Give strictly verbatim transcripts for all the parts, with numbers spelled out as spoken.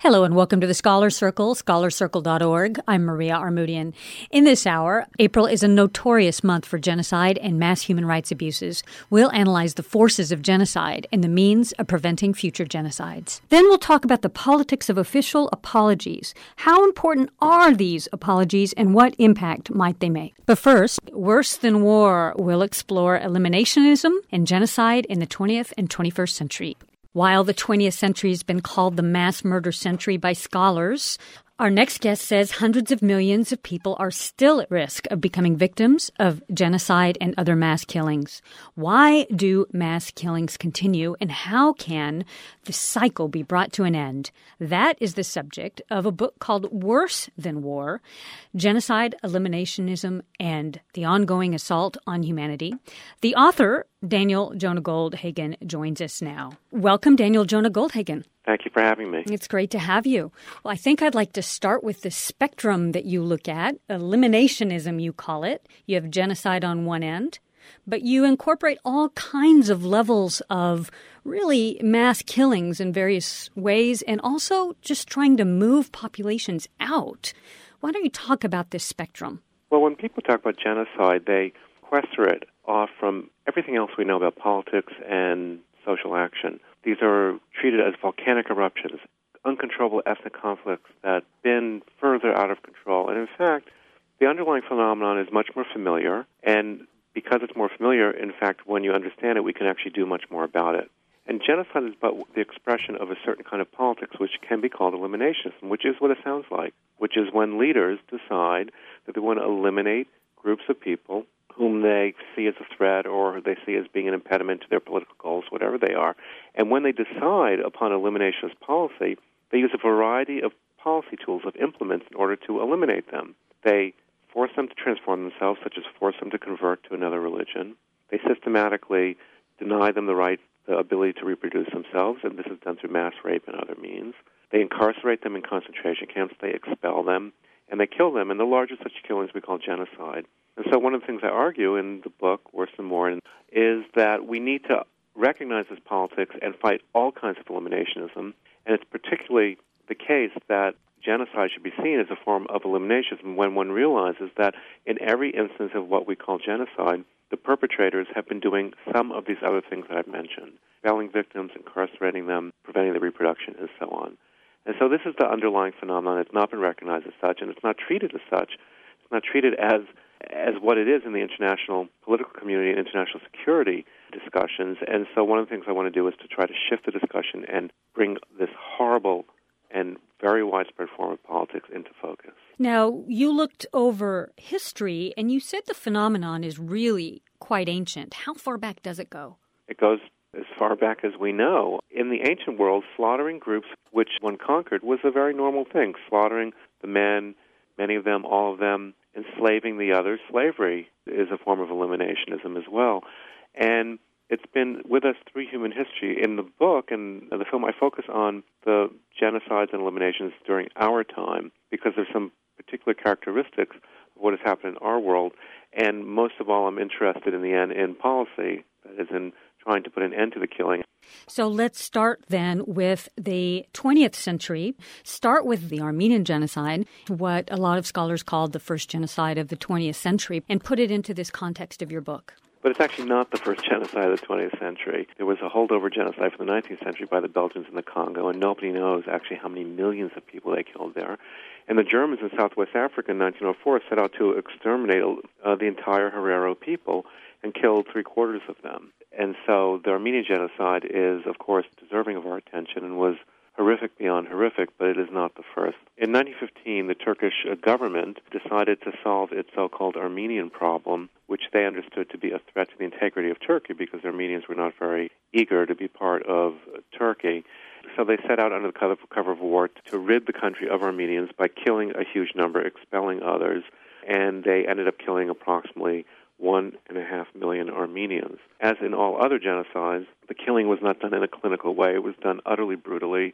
Hello and welcome to the Scholar Circle, scholar circle dot org. I'm Maria Armoudian. In this hour, April is a notorious month for genocide and mass human rights abuses. We'll analyze the forces of genocide and the means of preventing future genocides. Then we'll talk about the politics of official apologies. How important are these apologies and what impact might they make? But first, Worse Than War will explore eliminationism and genocide in the twentieth and twenty-first century. While the twentieth century has been called the mass murder century by scholars, our next guest says hundreds of millions of people are still at risk of becoming victims of genocide and other mass killings. Why do mass killings continue, and how can the cycle be brought to an end? That is the subject of a book called Worse Than War, Genocide, Eliminationism, and the Ongoing Assault on Humanity. The author, Daniel Jonah Goldhagen, joins us now. Welcome, Daniel Jonah Goldhagen. Thank you for having me. It's great to have you. Well, I think I'd like to start with the spectrum that you look at. Eliminationism, you call it. You have genocide on one end, but you incorporate all kinds of levels of really mass killings in various ways and also just trying to move populations out. Why don't you talk about this spectrum? Well, when people talk about genocide, they sequester it off from everything else we know about politics and social action. These are treated as volcanic eruptions, uncontrollable ethnic conflicts that spin further out of control. And in fact, the underlying phenomenon is much more familiar. And because it's more familiar, in fact, when you understand it, we can actually do much more about it. And genocide is but the expression of a certain kind of politics, which can be called eliminationism, which is what it sounds like, which is when leaders decide that they want to eliminate groups of people whom they see as a threat or they see as being an impediment to their political goals, whatever they are. And when they decide upon eliminationist policy, they use a variety of policy tools, of implements, in order to eliminate them. They force them to transform themselves, such as force them to convert to another religion. They systematically deny them the right, the ability to reproduce themselves, and this is done through mass rape and other means. They incarcerate them in concentration camps. They expel them, and they kill them. And the largest such killings we call genocide. And so one of the things I argue in the book, Worse Than War, is that we need to recognize this politics and fight all kinds of eliminationism. And it's particularly the case that genocide should be seen as a form of eliminationism when one realizes that in every instance of what we call genocide, the perpetrators have been doing some of these other things that I've mentioned, expelling victims, incarcerating them, preventing their reproduction, and so on. And so this is the underlying phenomenon. It's not been recognized as such, and it's not treated as such. It's not treated as as what it is in the international political community and international security discussions. And so one of the things I want to do is to try to shift the discussion and bring this horrible and very widespread form of politics into focus. Now, you looked over history, and you said the phenomenon is really quite ancient. How far back does it go? It goes as far back as we know. In the ancient world, slaughtering groups which one conquered was a very normal thing. Slaughtering the men, many of them, all of them, enslaving the others. Slavery is a form of eliminationism as well. And it's been with us through human history. In the book and the film, I focus on the genocides and eliminations during our time because there's some particular characteristics of what has happened in our world. And most of all, I'm interested in the end in policy, that is in trying to put an end to the killing. So let's start then with the twentieth century. Start with the Armenian genocide, what a lot of scholars called the first genocide of the twentieth century, and put it into this context of your book. But it's actually not the first genocide of the twentieth century. There was a holdover genocide from the nineteenth century by the Belgians in the Congo, and nobody knows actually how many millions of people they killed there. And the Germans in Southwest Africa in nineteen oh four set out to exterminate uh, the entire Herero people and killed three-quarters of them. And so the Armenian genocide is, of course, deserving of our attention and was horrific beyond horrific, but it is not the first. In nineteen fifteen, the Turkish uh, government decided to solve its so-called Armenian problem, which they understood to be a threat to the integrity of Turkey because the Armenians were not very eager to be part of uh, Turkey. So they set out under the cover, cover of war to rid the country of Armenians by killing a huge number, expelling others, and they ended up killing approximately one and a half million Armenians. As in all other genocides, the killing was not done in a clinical way. It was done utterly brutally.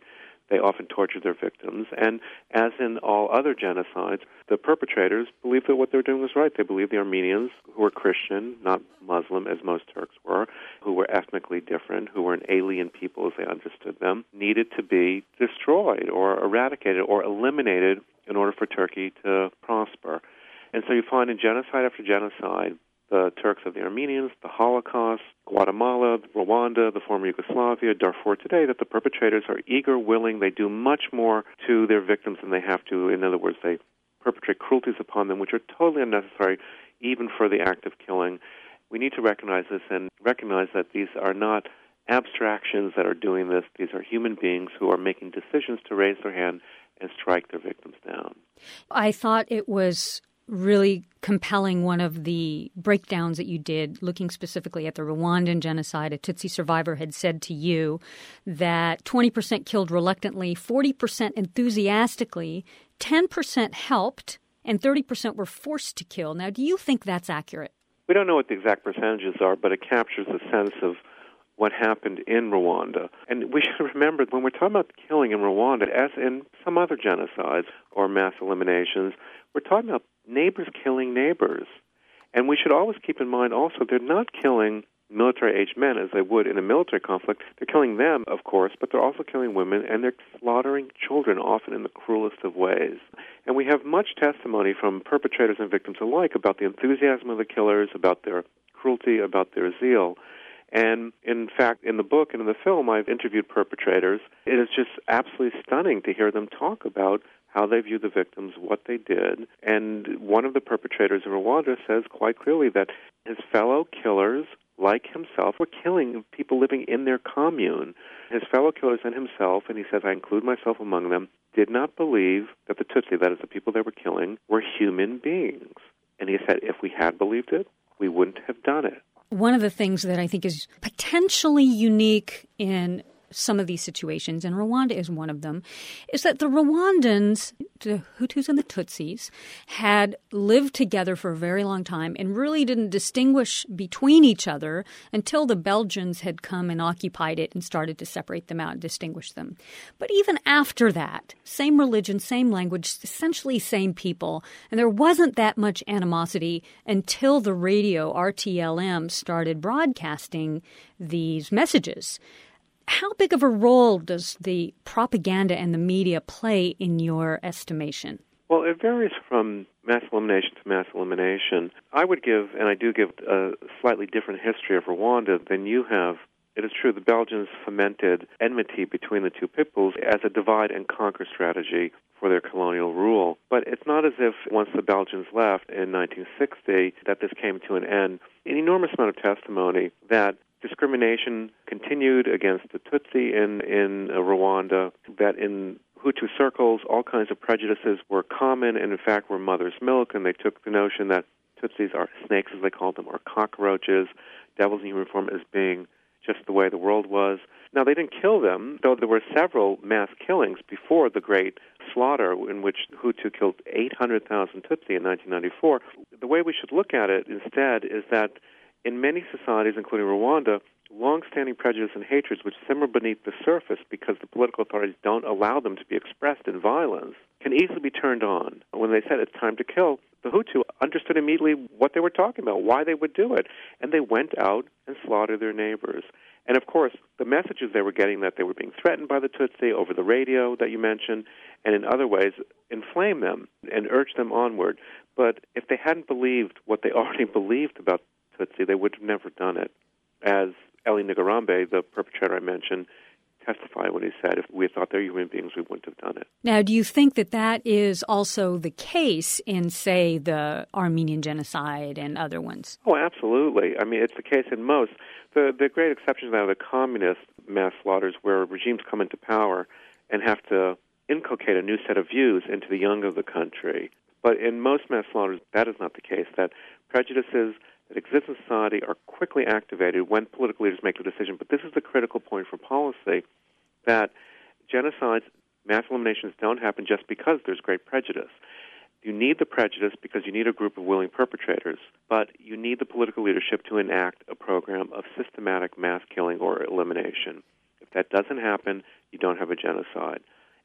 They often tortured their victims. And as in all other genocides, the perpetrators believed that what they were doing was right. They believed the Armenians, who were Christian, not Muslim, as most Turks were, who were ethnically different, who were an alien people as they understood them, needed to be destroyed or eradicated or eliminated in order for Turkey to prosper. And so you find in genocide after genocide, the Turks of the Armenians, the Holocaust, Guatemala, Rwanda, the former Yugoslavia, Darfur today, that the perpetrators are eager, willing. They do much more to their victims than they have to. In other words, they perpetrate cruelties upon them, which are totally unnecessary, even for the act of killing. We need to recognize this and recognize that these are not abstractions that are doing this. These are human beings who are making decisions to raise their hand and strike their victims down. I thought it was really compelling, one of the breakdowns that you did, looking specifically at the Rwandan genocide. A Tutsi survivor had said to you that twenty percent killed reluctantly, forty percent enthusiastically, ten percent helped, and thirty percent were forced to kill. Now, do you think that's accurate? We don't know what the exact percentages are, but it captures the sense of what happened in Rwanda. And we should remember, when we're talking about killing in Rwanda, as in some other genocides or mass eliminations, we're talking about neighbors killing neighbors. And we should always keep in mind also, they're not killing military-aged men as they would in a military conflict. They're killing them, of course, but they're also killing women, and they're slaughtering children, often in the cruelest of ways. And we have much testimony from perpetrators and victims alike about the enthusiasm of the killers, about their cruelty, about their zeal. And in fact, in the book and in the film, I've interviewed perpetrators. It is just absolutely stunning to hear them talk about how they view the victims, what they did. And one of the perpetrators in Rwanda says quite clearly that his fellow killers, like himself, were killing people living in their commune. His fellow killers and himself, and he says, I include myself among them, did not believe that the Tutsi, that is the people they were killing, were human beings. And he said, if we had believed it, we wouldn't have done it. One of the things that I think is potentially unique in some of these situations, and Rwanda is one of them, is that the Rwandans, the Hutus and the Tutsis, had lived together for a very long time and really didn't distinguish between each other until the Belgians had come and occupied it and started to separate them out and distinguish them. But even after that, same religion, same language, essentially same people, and there wasn't that much animosity until the radio, R T L M, started broadcasting these messages. How big of a role does the propaganda and the media play in your estimation? Well, it varies from mass elimination to mass elimination. I would give, and I do give, a slightly different history of Rwanda than you have. It is true the Belgians fomented enmity between the two peoples as a divide-and-conquer strategy for their colonial rule. But it's not as if once the Belgians left in nineteen sixty that this came to an end. An enormous amount of testimony that discrimination continued against the Tutsi in, in uh, Rwanda, that in Hutu circles all kinds of prejudices were common and in fact were mother's milk, and they took the notion that Tutsis are snakes, as they called them, or cockroaches, devils in human form, as being just the way the world was. Now, they didn't kill them, though there were several mass killings before the Great Slaughter, in which Hutu killed eight hundred thousand Tutsi in nineteen ninety-four. The way we should look at it instead is that in many societies, including Rwanda, long-standing prejudice and hatreds which simmer beneath the surface because the political authorities don't allow them to be expressed in violence can easily be turned on. When they said it's time to kill, the Hutu understood immediately what they were talking about, why they would do it, and they went out and slaughtered their neighbors. And of course, the messages they were getting that they were being threatened by the Tutsi over the radio that you mentioned, and in other ways, inflamed them and urged them onward. But if they hadn't believed what they already believed about Tutsi, they would have never done it. As Elie Nigarambe, the perpetrator I mentioned, testified when he said, if we had thought they were human beings, we wouldn't have done it. Now, do you think that that is also the case in, say, the Armenian genocide and other ones? Oh, absolutely. I mean, it's the case in most. The, the great exceptions are the communist mass slaughters where regimes come into power and have to inculcate a new set of views into the young of the country. But in most mass slaughters, that is not the case, that prejudices that exist in society are quickly activated when political leaders make the decision. But this is the critical point for policy, that genocides, mass eliminations don't happen just because there's great prejudice. You need the prejudice because you need a group of willing perpetrators, but you need the political leadership to enact a program of systematic mass killing or elimination. If that doesn't happen, you don't have a genocide.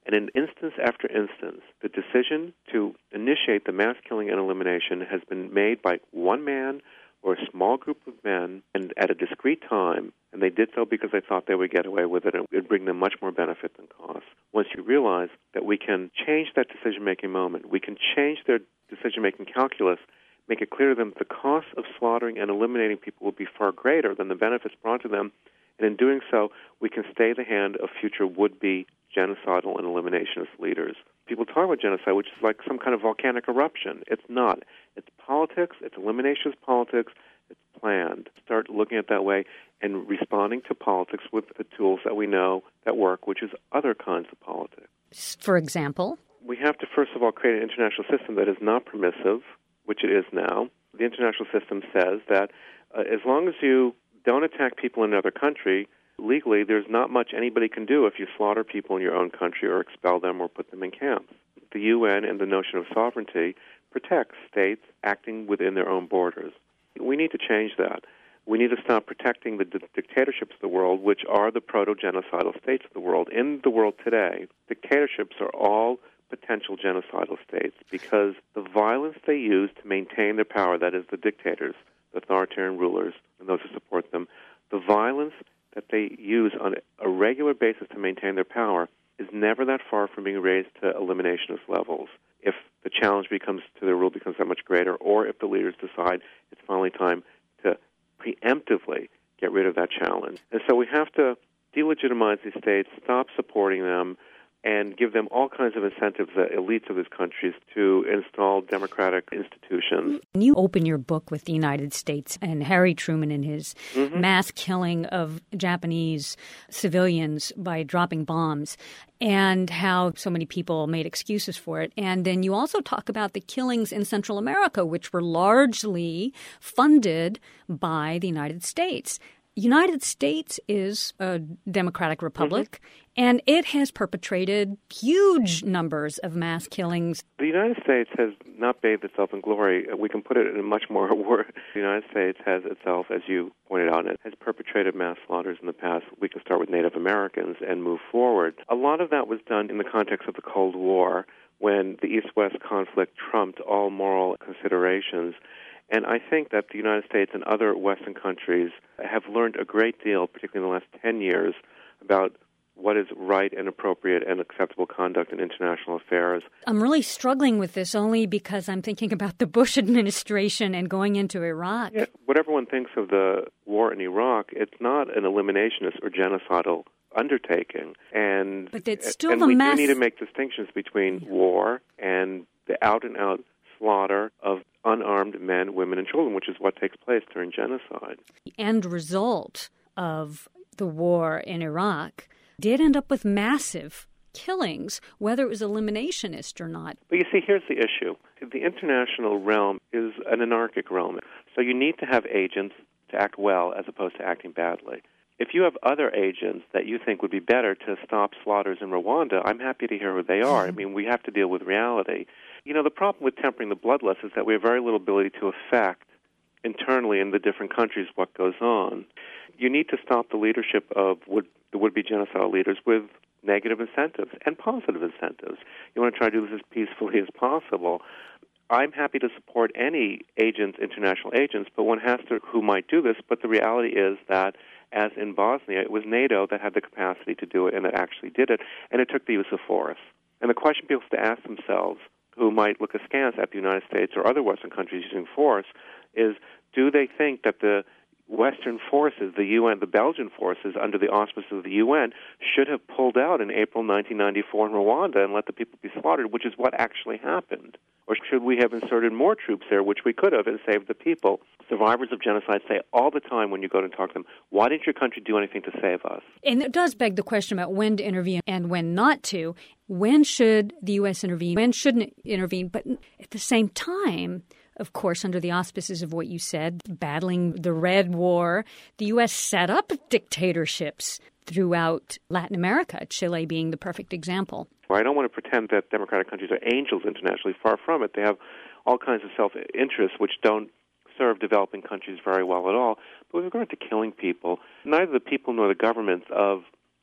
And in instance after instance, the decision to initiate the mass killing and elimination has been made by one man or a small group of men and at a discrete time, and they did so because they thought they would get away with it and it would bring them much more benefit than cost. Once you realize that we can change that decision-making moment, we can change their decision-making calculus, make it clear to them that the cost of slaughtering and eliminating people will be far greater than the benefits brought to them, and in doing so, we can stay the hand of future would-be genocidal and eliminationist leaders. People talk about genocide, which is like some kind of volcanic eruption. It's not. It's politics. It's eliminationist politics. It's planned. Start looking at it that way and responding to politics with the tools that we know that work, which is other kinds of politics. For example? We have to, first of all, create an international system that is not permissive, which it is now. The international system says that uh, as long as you don't attack people in another country, legally, there's not much anybody can do if you slaughter people in your own country or expel them or put them in camps. The U N and the notion of sovereignty protects states acting within their own borders. We need to change that. We need to stop protecting the di- dictatorships of the world, which are the proto-genocidal states of the world. In the world today, dictatorships are all potential genocidal states because the violence they use to maintain their power, that is the dictators, the authoritarian rulers, and those who support them, the violence that they use on a regular basis to maintain their power is never that far from being raised to eliminationist levels. If the challenge becomes to their rule becomes that much greater, or if the leaders decide it's finally time to preemptively get rid of that challenge. And so we have to delegitimize these states, stop supporting them, and give them all kinds of incentives, the elites of these countries, to install democratic institutions. You open your book with the United States and Harry Truman and his mm-hmm. mass killing of Japanese civilians by dropping bombs and how so many people made excuses for it. And then you also talk about the killings in Central America, which were largely funded by the United States. United States is a democratic republic, mm-hmm. and it has perpetrated huge numbers of mass killings. The United States has not bathed itself in glory. We can put it in a much more word. The United States has itself, as you pointed out, it has perpetrated mass slaughters in the past. We can start with Native Americans and move forward. A lot of that was done in the context of the Cold War, when the East-West conflict trumped all moral considerations. And I think that the United States and other Western countries have learned a great deal, particularly in the last ten years, about what is right and appropriate and acceptable conduct in international affairs. I'm really struggling with this only because I'm thinking about the Bush administration and going into Iraq. Yeah, whatever one thinks of the war in Iraq, it's not an eliminationist or genocidal undertaking. And, but it's still and the we mass... do need to make distinctions between war and the out-and-out slaughter of unarmed men, women, and children, which is what takes place during genocide. The end result of the war in Iraq did end up with massive killings, whether it was eliminationist or not. But you see, here's the issue. The international realm is an anarchic realm, so you need to have agents to act well as opposed to acting badly. If you have other agents that you think would be better to stop slaughters in Rwanda, I'm happy to hear who they are. I mean, we have to deal with reality. You know, the problem with tempering the bloodlust is that we have very little ability to affect internally in the different countries what goes on. You need to stop the leadership of would, the would-be genocidal leaders with negative incentives and positive incentives. You want to try to do this as peacefully as possible. I'm happy to support any agents, international agents, but one has to who might do this. But the reality is that, as in Bosnia, it was NATO that had the capacity to do it and that actually did it, and it took the use of force. And the question people have to ask themselves, who might look askance at the United States or other Western countries using force, is do they think that the Western forces, the U N, the Belgian forces, under the auspices of the U N, should have pulled out in April nineteen ninety-four in Rwanda and let the people be slaughtered, which is what actually happened? Or should we have inserted more troops there, which we could have, and saved the people? Survivors of genocide say all the time when you go to talk to them, why didn't your country do anything to save us? And it does beg the question about when to intervene and when not to. When should the U S intervene? When shouldn't it intervene? But at the same time, of course, under the auspices of what you said, battling the Red War, the U S set up dictatorships throughout Latin America, Chile being the perfect example. Well, I don't want to pretend that democratic countries are angels internationally. Far from it. They have all kinds of self-interests which don't serve developing countries very well at all. But with regard to killing people, neither the people nor the governments of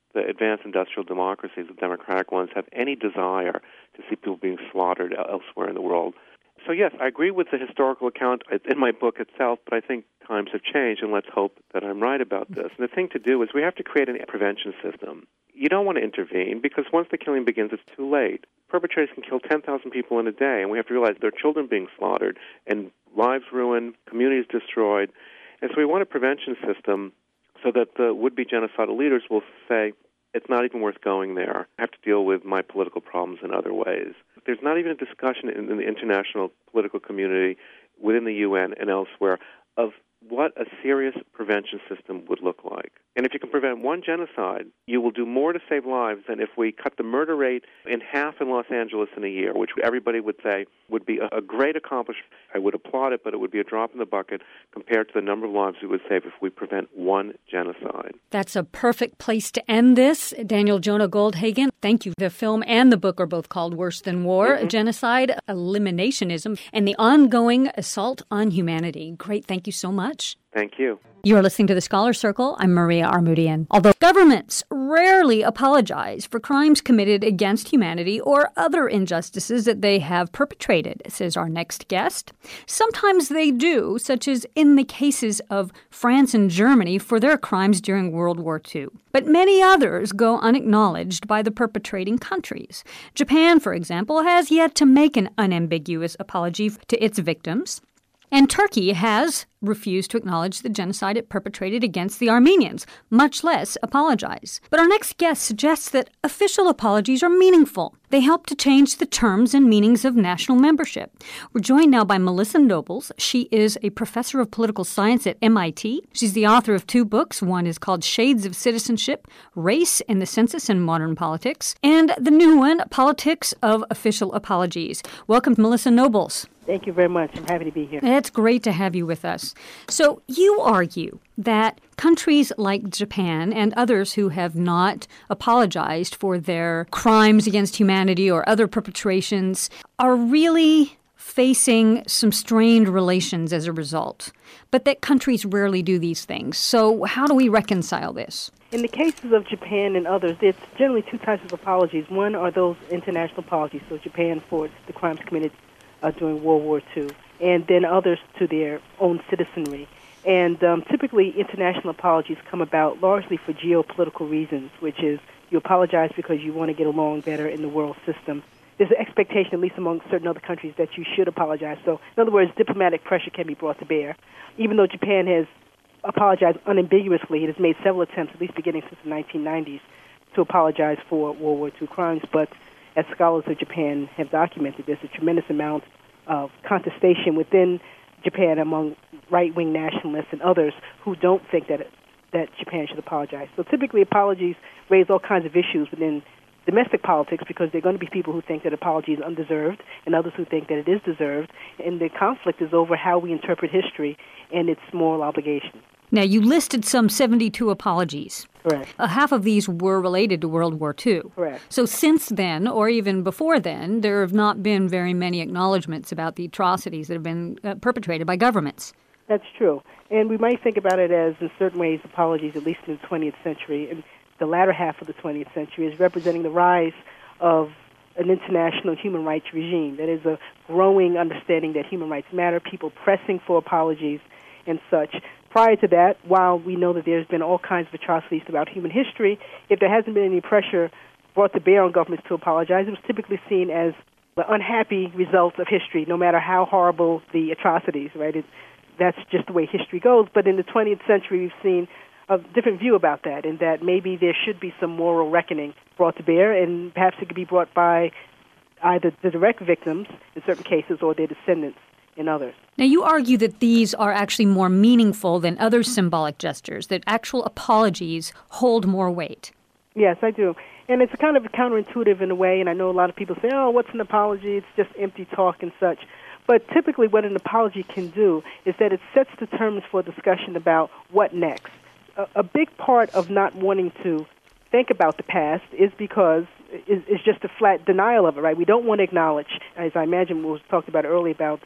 the advanced industrial democracies, the democratic ones, have any desire to see people being slaughtered elsewhere in the world. So yes, I agree with the historical account in my book itself, but I think times have changed, and let's hope that I'm right about this. And the thing to do is we have to create a prevention system. You don't want to intervene because once the killing begins, it's too late. Perpetrators can kill ten thousand people in a day, and we have to realize there are children being slaughtered and lives ruined, communities destroyed. And so we want a prevention system so that the would-be genocidal leaders will say, it's not even worth going there. I have to deal with my political problems in other ways. There's not even a discussion in, in the international political community, within the U N and elsewhere, of what a serious prevention system would look like. And if you can prevent one genocide, you will do more to save lives than if we cut the murder rate in half in Los Angeles in a year, which everybody would say would be a, a great accomplishment. I would applaud it, but it would be a drop in the bucket compared to the number of lives we would save if we prevent one genocide. That's a perfect place to end this. Daniel Jonah Goldhagen, thank you. The film and the book are both called Worse Than War, mm-hmm. Genocide, Eliminationism, and the Ongoing Assault on Humanity. Great. Thank you so much. Thank you. You are listening to The Scholar Circle. I'm Maria Armoudian. Although governments rarely apologize for crimes committed against humanity or other injustices that they have perpetrated, says our next guest, sometimes they do, such as in the cases of France and Germany for their crimes during World War Two. But many others go unacknowledged by the perpetrating countries. Japan, for example, has yet to make an unambiguous apology to its victims. And Turkey has refused to acknowledge the genocide it perpetrated against the Armenians, much less apologize. But our next guest suggests that official apologies are meaningful. They help to change the terms and meanings of national membership. We're joined now by Melissa Nobles. She is a professor of political science at M I T. She's the author of two books. One is called Shades of Citizenship, Race in the Census and Modern Politics, and the new one, Politics of Official Apologies. Welcome, Melissa Nobles. Thank you very much. I'm happy to be here. It's great to have you with us. So you argue that countries like Japan and others who have not apologized for their crimes against humanity or other perpetrations are really facing some strained relations as a result, but that countries rarely do these things. So how do we reconcile this? In the cases of Japan and others, there's generally two types of apologies. One are those international apologies, so Japan for the crimes committed Uh, during World War Two, and then others to their own citizenry. And um, typically, international apologies come about largely for geopolitical reasons, which is you apologize because you want to get along better in the world system. There's an expectation, at least among certain other countries, that you should apologize. So, in other words, diplomatic pressure can be brought to bear. Even though Japan has apologized unambiguously, it has made several attempts, at least beginning since the nineteen nineties, to apologize for World War Two crimes, but as scholars of Japan have documented, there's a tremendous amount of contestation within Japan among right-wing nationalists and others who don't think that it, that Japan should apologize. So typically apologies raise all kinds of issues within domestic politics because there are going to be people who think that apology is undeserved and others who think that it is deserved, and the conflict is over how we interpret history and its moral obligation. Now, you listed some seventy-two apologies. Correct. Uh, half of these were related to World War Two. Correct. So since then, or even before then, there have not been very many acknowledgments about the atrocities that have been uh, perpetrated by governments. That's true. And we might think about it as, in certain ways, apologies, at least in the twentieth century, and the latter half of the twentieth century, is representing the rise of an international human rights regime. That is a growing understanding that human rights matter, people pressing for apologies and such. Prior to that, while we know that there's been all kinds of atrocities throughout human history, if there hasn't been any pressure brought to bear on governments to apologize, it was typically seen as the unhappy result of history, no matter how horrible the atrocities, right? It, that's just the way history goes. But in the twentieth century, we've seen a different view about that, in that maybe there should be some moral reckoning brought to bear, and perhaps it could be brought by either the direct victims in certain cases or their descendants in others. Now, you argue that these are actually more meaningful than other symbolic gestures, that actual apologies hold more weight. Yes, I do. And it's kind of counterintuitive in a way, and I know a lot of people say, oh, what's an apology? It's just empty talk and such. But typically what an apology can do is that it sets the terms for discussion about what next. A, a big part of not wanting to think about the past is because it's just a flat denial of it, right? We don't want to acknowledge, as I imagine was talked about earlier, about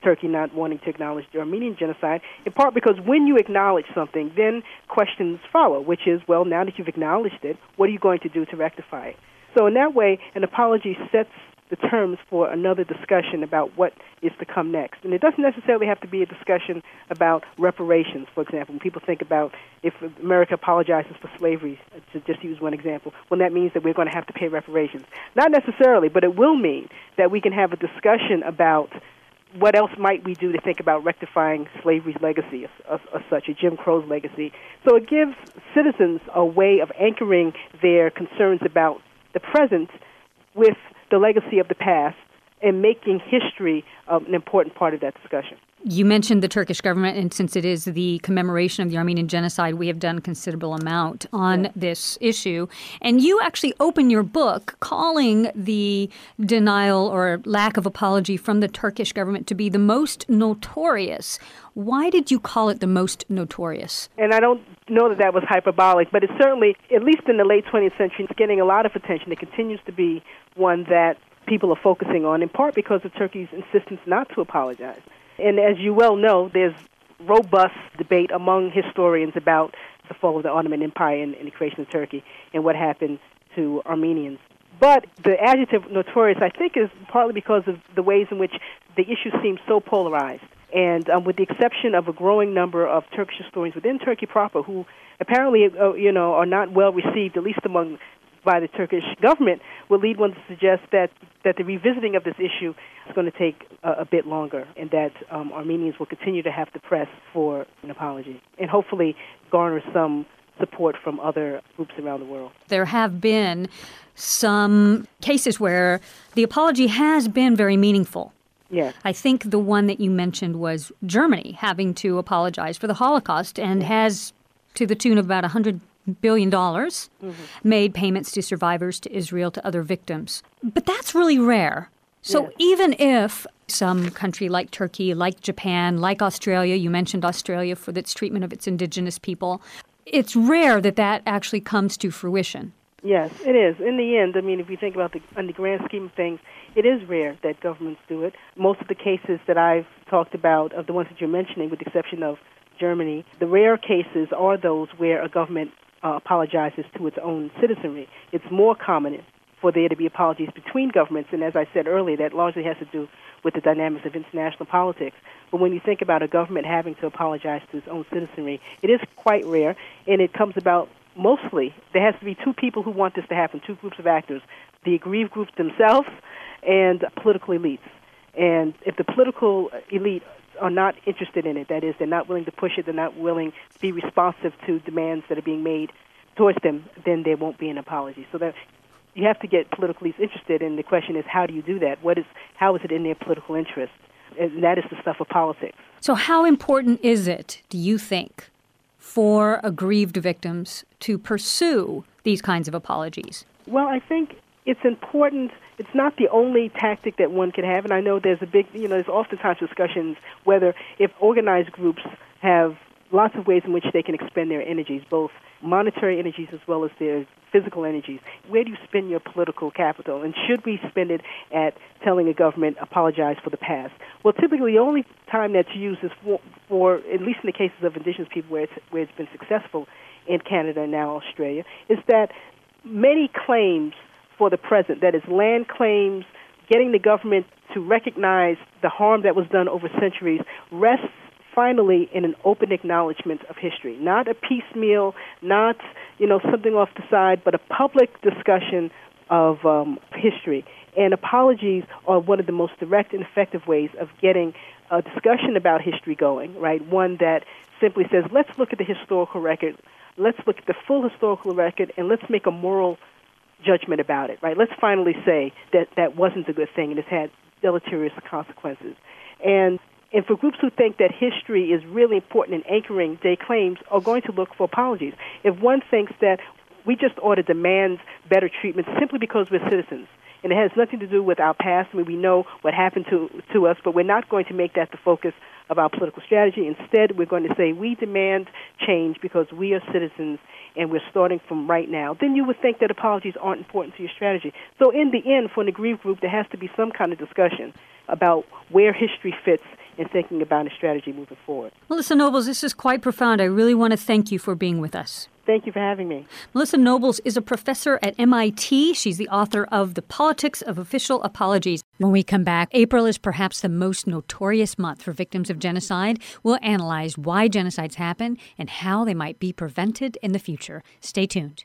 Turkey not wanting to acknowledge the Armenian genocide, in part because when you acknowledge something, then questions follow, which is, well, now that you've acknowledged it, what are you going to do to rectify it? So in that way, an apology sets the terms for another discussion about what is to come next. And it doesn't necessarily have to be a discussion about reparations, for example. When people think about if America apologizes for slavery, to just use one example, well, that means that we're going to have to pay reparations. Not necessarily, but it will mean that we can have a discussion about what else might we do to think about rectifying slavery's legacy, as, as, as such, a Jim Crow's legacy. So it gives citizens a way of anchoring their concerns about the present with the legacy of the past and making history um, an important part of that discussion. You mentioned the Turkish government, and since it is the commemoration of the Armenian genocide, we have done a considerable amount on yeah. this issue. And you actually open your book calling the denial or lack of apology from the Turkish government to be the most notorious. Why did you call it the most notorious? And I don't know that that was hyperbolic, but it's certainly, at least in the late twentieth century, it's getting a lot of attention. It continues to be one that people are focusing on, in part because of Turkey's insistence not to apologize. And as you well know, there's robust debate among historians about the fall of the Ottoman Empire and, and the creation of Turkey and what happened to Armenians. But the adjective notorious, I think, is partly because of the ways in which the issue seems so polarized. And um, with the exception of a growing number of Turkish historians within Turkey proper who apparently, uh, you know, are not well received, at least among by the Turkish government, will lead one to suggest that, that the revisiting of this issue is going to take a, a bit longer, and that um, Armenians will continue to have to press for an apology and hopefully garner some support from other groups around the world. There have been some cases where the apology has been very meaningful. Yes. I think the one that you mentioned was Germany having to apologize for the Holocaust and yes. has, to the tune of about one hundred billion dollars, mm-hmm. made payments to survivors, to Israel, to other victims. But that's really rare. So yes. even if some country like Turkey, like Japan, like Australia, you mentioned Australia for its treatment of its indigenous people, it's rare that that actually comes to fruition. Yes, it is. In the end, I mean, if you think about the, in the grand scheme of things, it is rare that governments do it. Most of the cases that I've talked about, of the ones that you're mentioning, with the exception of Germany, the rare cases are those where a government uh, apologizes to its own citizenry. It's more common for there to be apologies between governments, and as I said earlier, that largely has to do with the dynamics of international politics. But when you think about a government having to apologize to its own citizenry, it is quite rare, and it comes about mostly, there has to be two people who want this to happen, two groups of actors, the aggrieved groups themselves and political elites. And if the political elite are not interested in it, that is, they're not willing to push it, they're not willing to be responsive to demands that are being made towards them, then there won't be an apology. So that you have to get political elites interested, and the question is, how do you do that? What is, how is it in their political interest? And that is the stuff of politics. So how important is it, do you think, for aggrieved victims to pursue these kinds of apologies? Well, I think it's important. It's not the only tactic that one can have, and I know there's a big, you know, there's oftentimes discussions whether if organized groups have lots of ways in which they can expend their energies, both monetary energies as well as their physical energies. Where do you spend your political capital, and should we spend it at telling a government, apologize for the past? Well, typically the only time that's used is for, for at least in the cases of indigenous people where it's, where it's been successful in Canada and now Australia, is that many claims for the present, that is land claims, getting the government to recognize the harm that was done over centuries, rests finally in an open acknowledgement of history, not a piecemeal, not, you know, something off the side, but a public discussion of um, history. And apologies are one of the most direct and effective ways of getting a discussion about history going, right? One that simply says, let's look at the historical record, let's look at the full historical record, and let's make a moral judgment about it, right? Let's finally say that that wasn't a good thing and it's had deleterious consequences. And and for groups who think that history is really important in anchoring their claims are going to look for apologies. If one thinks that we just ought to demand better treatment simply because we're citizens, and it has nothing to do with our past, I mean, we know what happened to, to us, but we're not going to make that the focus of our political strategy. Instead, we're going to say we demand change because we are citizens and we're starting from right now. Then you would think that apologies aren't important to your strategy. So in the end, for an aggrieved group, there has to be some kind of discussion about where history fits and thinking about a strategy moving forward. Melissa Nobles, this is quite profound. I really want to thank you for being with us. Thank you for having me. Melissa Nobles is a professor at M I T. She's the author of The Politics of Official Apologies. When we come back, April is perhaps the most notorious month for victims of genocide. We'll analyze why genocides happen and how they might be prevented in the future. Stay tuned.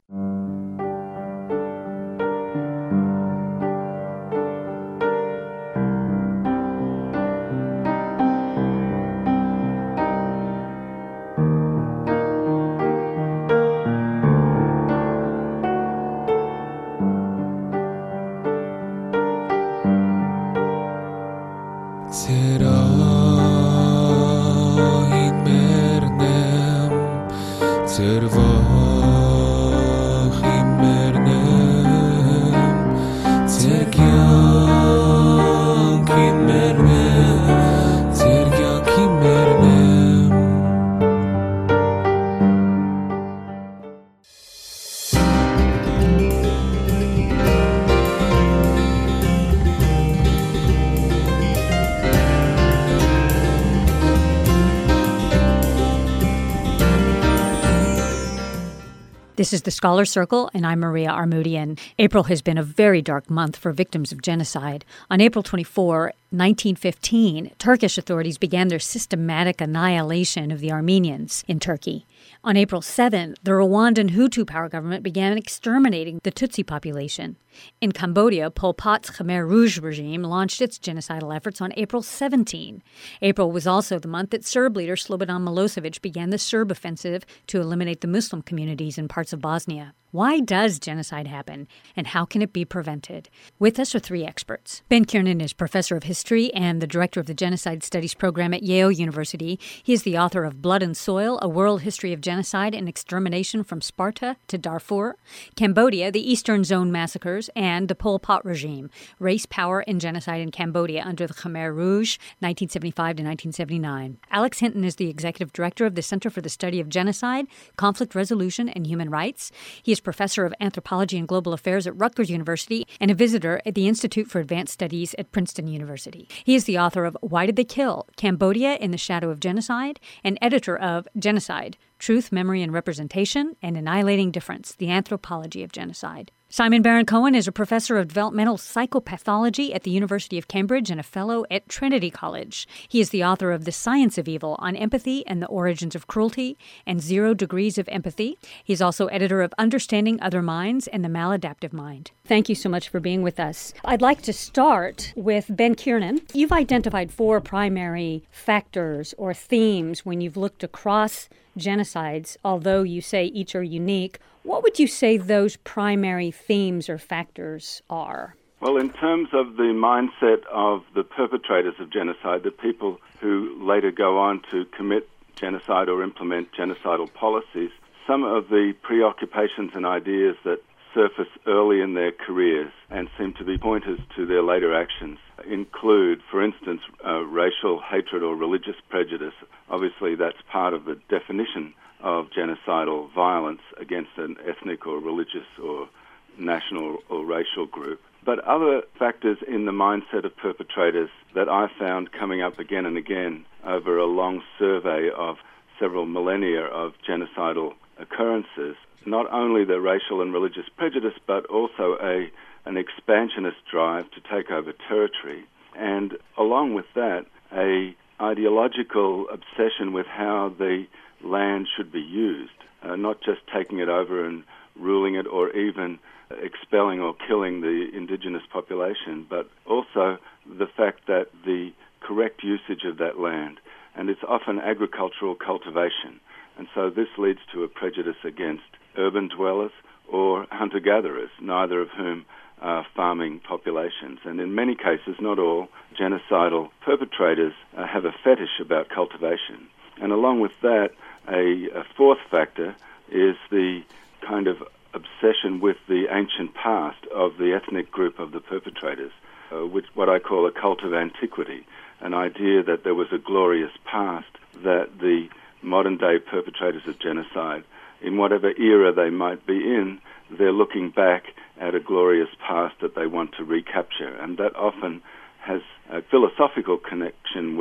This is the Scholar Circle, and I'm Maria Armoudian. April has been a very dark month for victims of genocide. On April twenty-fourth, nineteen fifteen, Turkish authorities began their systematic annihilation of the Armenians in Turkey. On April seventh, the Rwandan Hutu power government began exterminating the Tutsi population. In Cambodia, Pol Pot's Khmer Rouge regime launched its genocidal efforts on April seventeenth. April was also the month that Serb leader Slobodan Milosevic began the Serb offensive to eliminate the Muslim communities in parts of Bosnia. Why does genocide happen, and how can it be prevented? With us are three experts. Ben Kiernan is professor of history and the director of the Genocide Studies program at Yale University. He is the author of Blood and Soil, A World History of Genocide and Extermination from Sparta to Darfur, Cambodia, the Eastern Zone Massacres, and the Pol Pot regime, Race, Power, and Genocide in Cambodia under the Khmer Rouge, nineteen seventy-five to nineteen seventy-nine. Alex Hinton is the executive director of the Center for the Study of Genocide, Conflict Resolution, and Human Rights. He is professor of anthropology and global affairs at Rutgers University and a visitor at the Institute for Advanced Studies at Princeton University. He is the author of Why Did They Kill? Cambodia in the Shadow of Genocide, and editor of Genocide, Truth, Memory, and Representation, and Annihilating Difference, The Anthropology of Genocide. Simon Baron-Cohen is a professor of developmental psychopathology at the University of Cambridge and a fellow at Trinity College. He is the author of The Science of Evil on Empathy and the Origins of Cruelty and Zero Degrees of Empathy. He's also editor of Understanding Other Minds and the Maladaptive Mind. Thank you so much for being with us. I'd like to start with Ben Kiernan. You've identified four primary factors or themes when you've looked across genocides, although you say each are unique. What would you say those primary themes or factors are? Well, in terms of the mindset of the perpetrators of genocide, the people who later go on to commit genocide or implement genocidal policies, some of the preoccupations and ideas that surface early in their careers and seem to be pointers to their later actions include, for instance, uh, racial hatred or religious prejudice. Obviously, that's part of the definition of genocidal violence against an ethnic or religious or national or racial group. But other factors in the mindset of perpetrators that I found coming up again and again over a long survey of several millennia of genocidal occurrences, not only the racial and religious prejudice, but also a an expansionist drive to take over territory, and along with that, a ideological obsession with how the land should be used, uh, not just taking it over and ruling it or even expelling or killing the indigenous population, but also the fact that the correct usage of that land, and it's often agricultural cultivation, and so this leads to a prejudice against urban dwellers or hunter-gatherers, neither of whom are farming populations. And in many cases, not all, genocidal perpetrators uh, have a fetish about cultivation. And along with that, a, a fourth factor is the kind of obsession with the ancient past of the ethnic group of the perpetrators, uh, which what I call a cult of antiquity, an idea that there was a glorious past that the modern-day perpetrators of genocide, in whatever era they might be in, they're looking back at a glorious past that they want to recapture. And that often has a philosophical connection with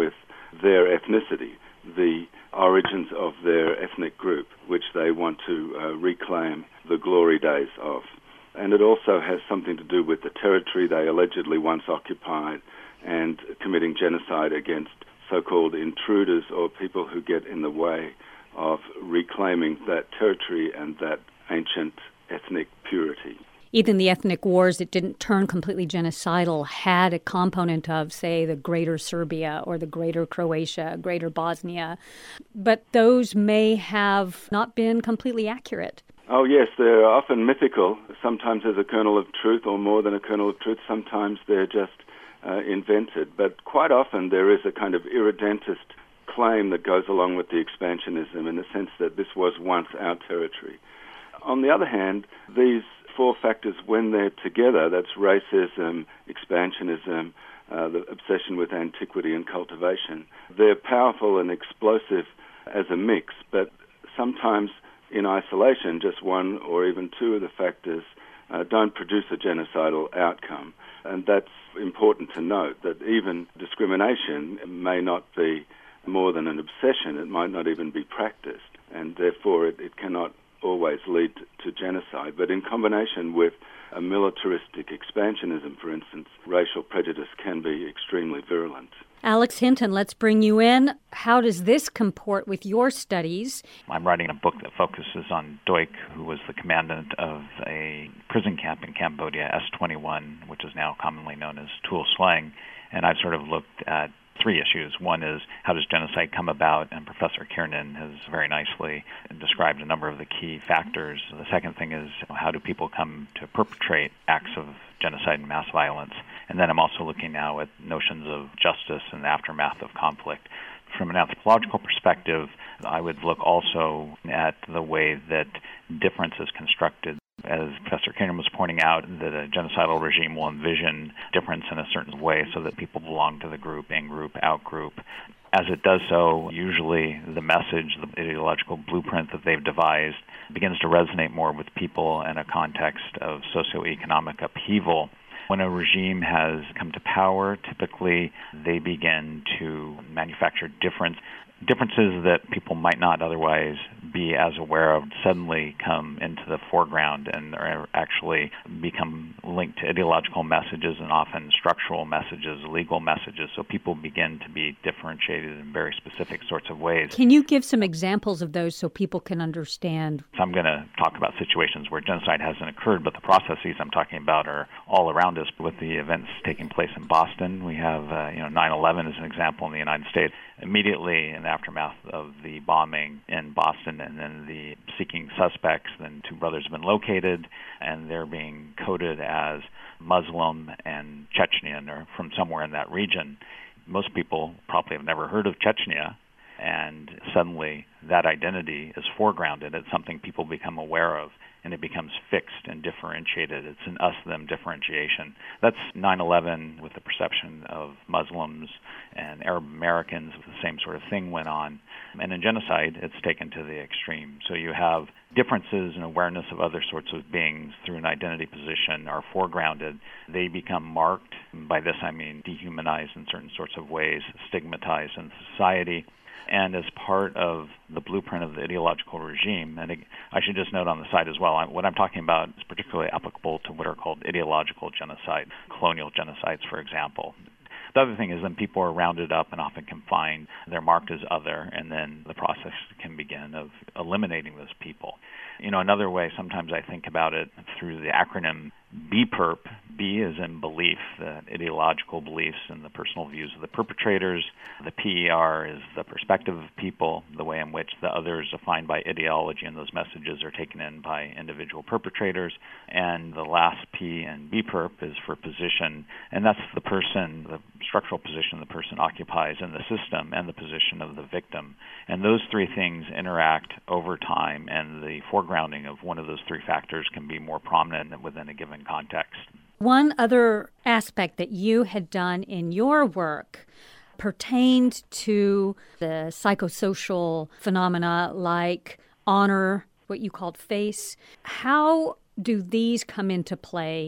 their ethnicity, the origins of their ethnic group, which they want to uh, reclaim the glory days of. And it also has something to do with the territory they allegedly once occupied and committing genocide against so-called intruders or people who get in the way of reclaiming that territory and that ancient ethnic purity. Even the ethnic wars that didn't turn completely genocidal had a component of, say, the greater Serbia or the greater Croatia, greater Bosnia. But those may have not been completely accurate. Oh, yes, they're often mythical. Sometimes there's a kernel of truth or more than a kernel of truth. Sometimes they're just uh, invented. But quite often there is a kind of irredentist claim that goes along with the expansionism in the sense that this was once our territory. On the other hand, these four factors, when they're together, that's racism, expansionism, uh, the obsession with antiquity and cultivation, they're powerful and explosive as a mix, but sometimes in isolation, just one or even two of the factors uh, don't produce a genocidal outcome. And that's important to note, that even discrimination may not be more than an obsession. It might not even be practiced, and therefore it, it cannot always lead to genocide. But in combination with a militaristic expansionism, for instance, racial prejudice can be extremely virulent. Alex Hinton, let's bring you in. How does this comport with your studies? I'm writing a book that focuses on Duch, who was the commandant of a prison camp in Cambodia, S twenty-one, which is now commonly known as Tuol Sleng. And I've sort of looked at three issues. One is, how does genocide come about? And Professor Kiernan has very nicely described a number of the key factors. The second thing is, how do people come to perpetrate acts of genocide and mass violence? And then I'm also looking now at notions of justice and the aftermath of conflict. From an anthropological perspective, I would look also at the way that difference is constructed. As Professor Kiernan was pointing out, that a genocidal regime will envision difference in a certain way so that people belong to the group, in-group, out-group. As it does so, usually the message, the ideological blueprint that they've devised begins to resonate more with people in a context of socioeconomic upheaval. When a regime has come to power, typically they begin to manufacture difference. Differences that people might not otherwise be as aware of suddenly come into the foreground and are actually become linked to ideological messages and often structural messages, legal messages, so people begin to be differentiated in very specific sorts of ways. Can you give some examples of those so people can understand? So I'm going to talk about situations where genocide hasn't occurred, but the processes I'm talking about are all around us. With the events taking place in Boston, we have uh, you know nine eleven as an example in the United States. Immediately in the aftermath of the bombing in Boston and then the seeking suspects, then two brothers have been located and they're being coded as Muslim and Chechnyan or from somewhere in that region. Most people probably have never heard of Chechnya, and suddenly that identity is foregrounded. It's something people become aware of, and it becomes fixed and differentiated. It's an us-them differentiation. That's nine eleven with the perception of Muslims and Arab Americans. The same sort of thing went on. And in genocide, it's taken to the extreme. So you have differences in awareness of other sorts of beings through an identity position are foregrounded. They become marked. By this I mean dehumanized in certain sorts of ways, stigmatized in society. And as part of the blueprint of the ideological regime, and I should just note on the side as well, what I'm talking about is particularly applicable to what are called ideological genocide, colonial genocides, for example. The other thing is then people are rounded up and often confined. They're marked as other, and then the process can begin of eliminating those people. You know, another way sometimes I think about it through the acronym B P E R P. B is in belief, the ideological beliefs and the personal views of the perpetrators. The P E R is the perspective of people, the way in which the other is defined by ideology and those messages are taken in by individual perpetrators. And the last P in B P E R P is for position, and that's the person, the structural position the person occupies in the system and the position of the victim. And those three things interact over time, and the foregrounding of one of those three factors can be more prominent within a given context. One other aspect that you had done in your work pertained to the psychosocial phenomena like honor, what you called face. How do these come into play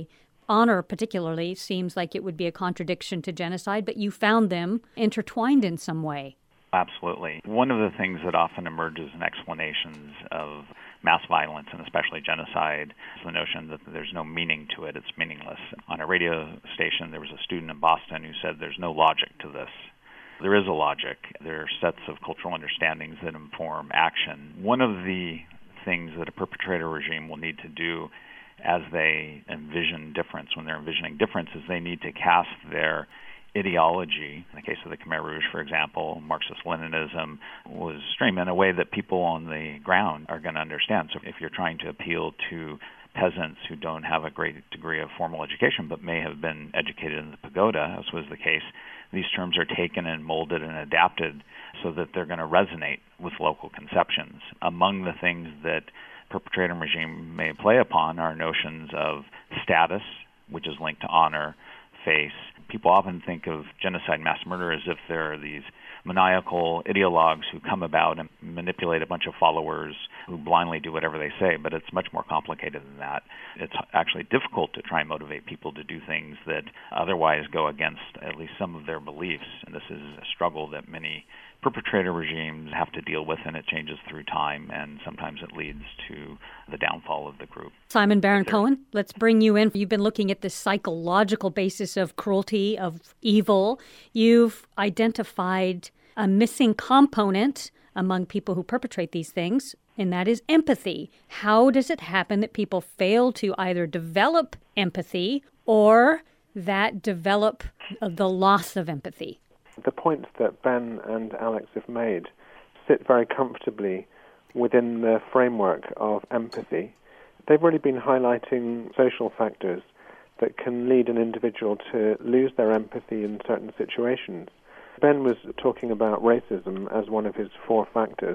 honor particularly seems like it would be a contradiction to genocide, but you found them intertwined in some way. Absolutely. One of the things that often emerges in explanations of mass violence, and especially genocide, is the notion that there's no meaning to it. It's meaningless. On a radio station, there was a student in Boston who said there's no logic to this. There is a logic. There are sets of cultural understandings that inform action. One of the things that a perpetrator regime will need to do as they envision difference, when they're envisioning difference, is they need to cast their ideology. In the case of the Khmer Rouge, for example, Marxist-Leninism was streamed in a way that people on the ground are going to understand. So if you're trying to appeal to peasants who don't have a great degree of formal education but may have been educated in the pagoda, as was the case, these terms are taken and molded and adapted so that they're going to resonate with local conceptions. Among the things that perpetrator regime may play upon are notions of status, which is linked to honor, face. People often think of genocide, mass murder, as if there are these maniacal ideologues who come about and manipulate a bunch of followers who blindly do whatever they say, but it's much more complicated than that. It's actually difficult to try and motivate people to do things that otherwise go against at least some of their beliefs, and this is a struggle that many perpetrator regimes have to deal with, and it changes through time, and sometimes it leads to the downfall of the group. Simon Baron-Cohen, let's bring you in. You've been looking at the psychological basis of cruelty, of evil. You've identified a missing component among people who perpetrate these things, and that is empathy. How does it happen that people fail to either develop empathy or that develop the loss of empathy? The points that Ben and Alex have made sit very comfortably within the framework of empathy. They've really been highlighting social factors that can lead an individual to lose their empathy in certain situations. Ben was talking about racism as one of his four factors.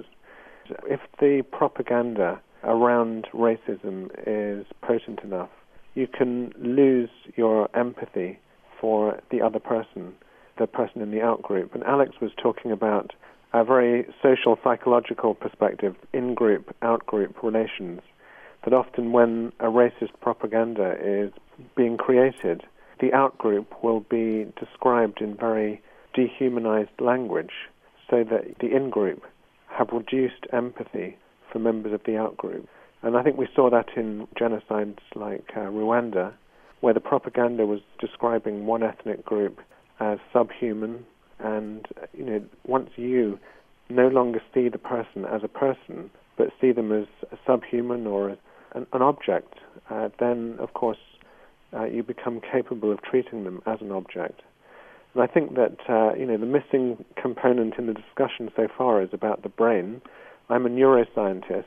If the propaganda around racism is potent enough, you can lose your empathy for the other person, the person in the outgroup. And Alex was talking about a very social, psychological perspective, in-group, out-group relations, that often when a racist propaganda is being created, the outgroup will be described in very dehumanized language so that the in-group have reduced empathy for members of the outgroup. And I think we saw that in genocides like uh, Rwanda, where the propaganda was describing one ethnic group as subhuman, and you know, once you no longer see the person as a person, but see them as a subhuman or as an, an object, uh, then of course uh, you become capable of treating them as an object. And I think that uh, you know the missing component in the discussion so far is about the brain. I'm a neuroscientist,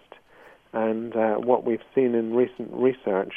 and uh, what we've seen in recent research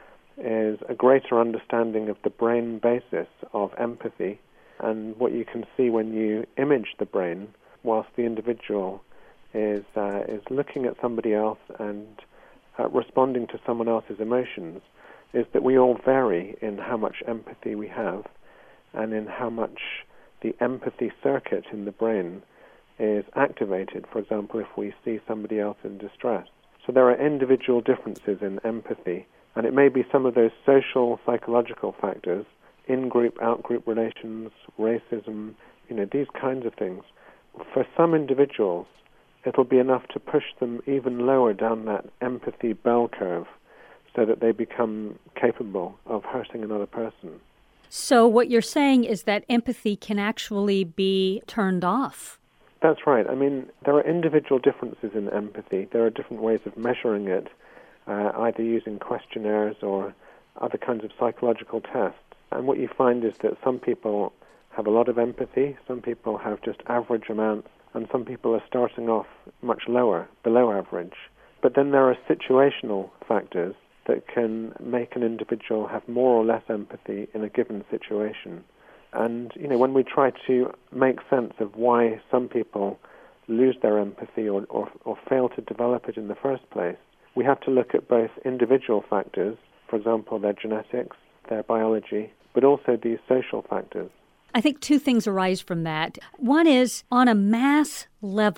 is a greater understanding of the brain basis of empathy, and what you can see when you image the brain whilst the individual is uh, is looking at somebody else and uh, responding to someone else's emotions, is that we all vary in how much empathy we have and in how much the empathy circuit in the brain is activated, for example, if we see somebody else in distress. So there are individual differences in empathy, and it may be some of those social, psychological factors, in-group, out-group relations, racism, you know, these kinds of things. For some individuals, it'll be enough to push them even lower down that empathy bell curve so that they become capable of hurting another person. So what you're saying is that empathy can actually be turned off. That's right. I mean, there are individual differences in empathy. There are different ways of measuring it, uh, either using questionnaires or other kinds of psychological tests. And what you find is that some people have a lot of empathy, some people have just average amounts, and some people are starting off much lower, below average. But then there are situational factors that can make an individual have more or less empathy in a given situation. And, you know, when we try to make sense of why some people lose their empathy or, or, or fail to develop it in the first place, we have to look at both individual factors, for example, their genetics, their biology, but also these social factors. I think two things arise from that. One is, on a mass level,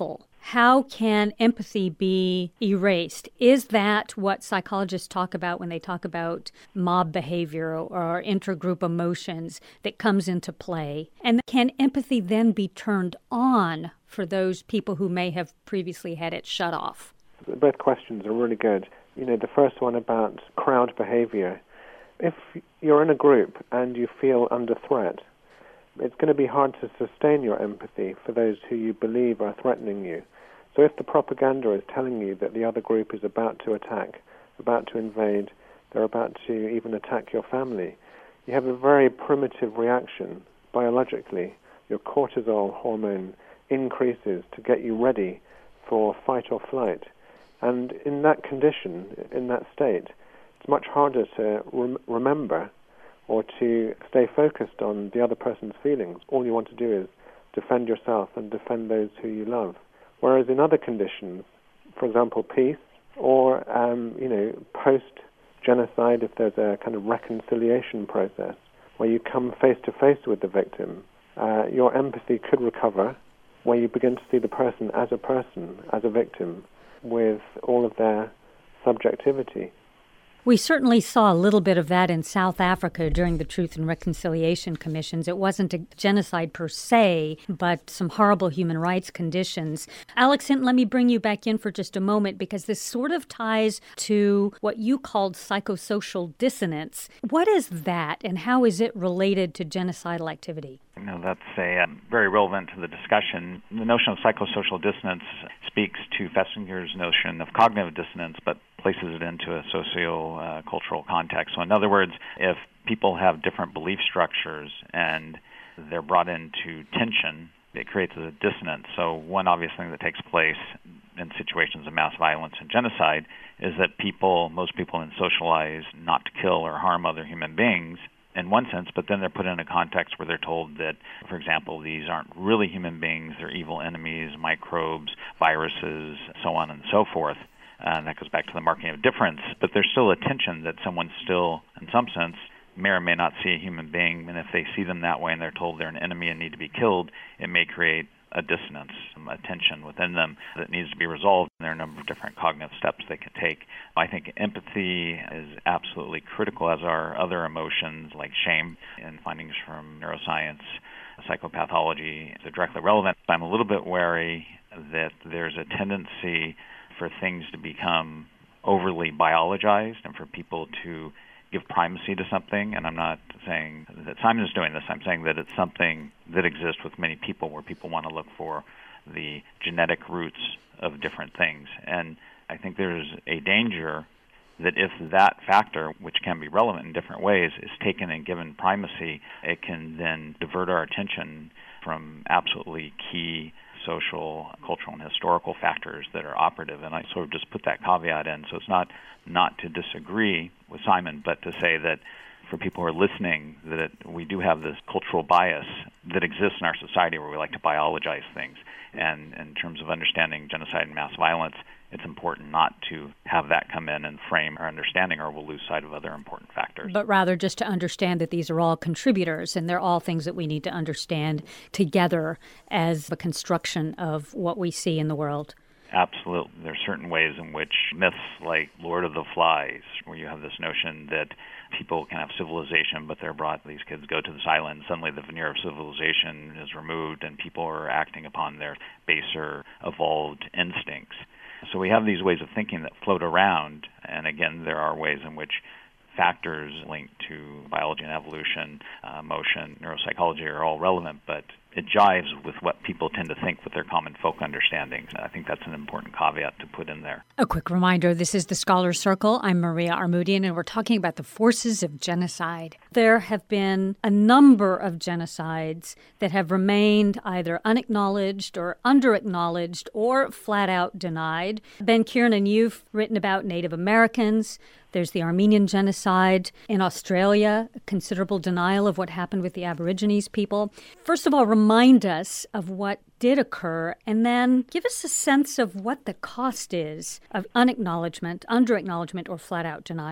How can empathy be erased? Is that what psychologists talk about when they talk about mob behavior or intergroup emotions that comes into play? And can empathy then be turned on for those people who may have previously had it shut off? Both questions are really good. You know, the first one about crowd behavior. If you're in a group and you feel under threat, it's going to be hard to sustain your empathy for those who you believe are threatening you. So if the propaganda is telling you that the other group is about to attack, about to invade, they're about to even attack your family, you have a very primitive reaction biologically. Your cortisol hormone increases to get you ready for fight or flight. And in that condition, in that state, it's much harder to rem- remember or to stay focused on the other person's feelings. All you want to do is defend yourself and defend those who you love. Whereas in other conditions, for example, peace, or, um, you know, post-genocide, if there's a kind of reconciliation process where you come face-to-face with the victim, uh, your empathy could recover, where you begin to see the person as a person, as a victim, with all of their subjectivity. We certainly saw a little bit of that in South Africa during the Truth and Reconciliation Commissions. It wasn't a genocide per se, but some horrible human rights conditions. Alex Hinton, let me bring you back in for just a moment, because this sort of ties to what you called psychosocial dissonance. What is that, and how is it related to genocidal activity? You know, that's a, um, very relevant to the discussion. The notion of psychosocial dissonance speaks to Fessinger's notion of cognitive dissonance, but places it into a socio-cultural context. So in other words, if people have different belief structures and they're brought into tension, it creates a dissonance. So one obvious thing that takes place in situations of mass violence and genocide is that people, most people, socialize not to kill or harm other human beings in one sense, but then they're put in a context where they're told that, for example, these aren't really human beings, they're evil enemies, microbes, viruses, so on and so forth. Uh, and that goes back to the marking of difference. But there's still a tension that someone still, in some sense, may or may not see a human being. And if they see them that way and they're told they're an enemy and need to be killed, it may create a dissonance, a tension within them that needs to be resolved. And there are a number of different cognitive steps they can take. I think empathy is absolutely critical, as are other emotions like shame, and findings from neuroscience, psychopathology are directly relevant. I'm a little bit wary that there's a tendency for things to become overly biologized and for people to give primacy to something. And I'm not saying that Simon is doing this. I'm saying that it's something that exists with many people, where people want to look for the genetic roots of different things. And I think there's a danger that if that factor, which can be relevant in different ways, is taken and given primacy, it can then divert our attention from absolutely key social, cultural, and historical factors that are operative. And I sort of just put that caveat in. So it's not not to disagree with Simon, but to say that for people who are listening, that it, we do have this cultural bias that exists in our society where we like to biologize things. And in terms of understanding genocide and mass violence, it's important not to have that come in and frame our understanding, or we'll lose sight of other important factors. But rather just to understand that these are all contributors, and they're all things that we need to understand together as a construction of what we see in the world. Absolutely. There are certain ways in which myths like Lord of the Flies, where you have this notion that people can have civilization, but they're brought, these kids go to this island, suddenly the veneer of civilization is removed and people are acting upon their baser, evolved instincts. So we have these ways of thinking that float around, and again, there are ways in which factors linked to biology and evolution, uh, emotion, neuropsychology are all relevant, but it jives with what people tend to think with their common folk understandings. I think that's an important caveat to put in there. A quick reminder, this is the Scholar's Circle. I'm Maria Armoudian, and we're talking about the forces of genocide. There have been a number of genocides that have remained either unacknowledged or under-acknowledged or flat-out denied. Ben Kiernan, you've written about Native Americans. There's the Armenian genocide in Australia, a considerable denial of what happened with the Aborigines people. First of all, remind us of what did occur, and then give us a sense of what the cost is of unacknowledgement, under-acknowledgement, or flat-out denial.